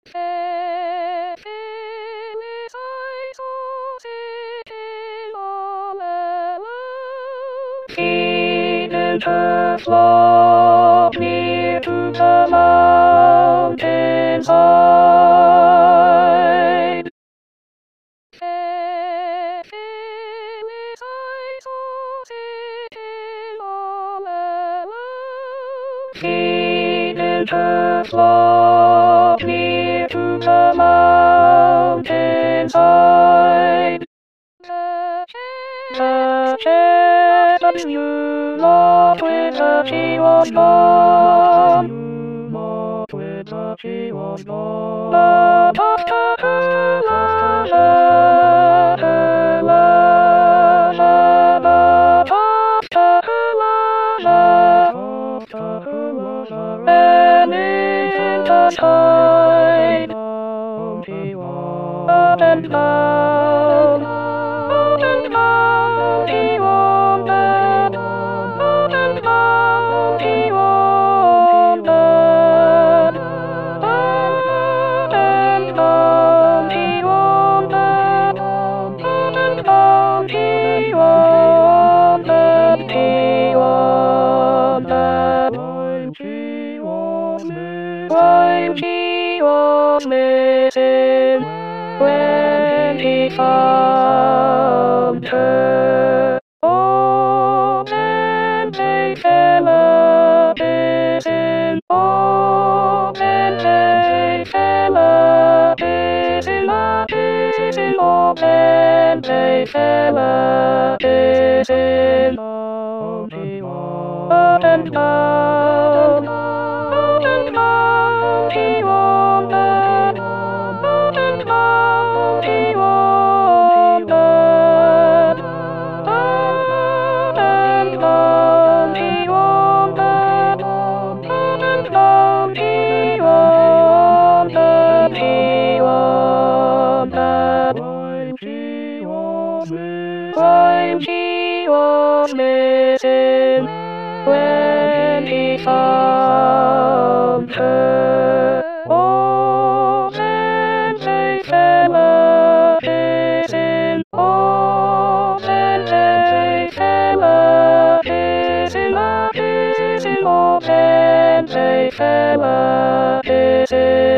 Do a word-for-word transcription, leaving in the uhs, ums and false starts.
Seated her flock near to the mountain side. Seated her flock near to the mountain side. The shepherd knew not whither she was gone. Knew not whither she was gone. But after her lover, her lover, but after her lover, after her lover, and in the tide, down he was, up and down, up and down he wandered, up and down he wandered, up and down he wandered, up and down he wandered, he wandered. While she was missing, when he found her, oh, and they fell a kissing, oh, and they fell a kissing, a kissing, oh, and they fell a kissing. Down he was, up and down, up and down he wandered, up and down he wandered, up and down he wandered, up and down he wandered, he wandered. While she was missing, while she was missing, when he found her, oh, and they fell a kissing, oh, and they fell a kissing, a kissing, oh, and they fell a kissing.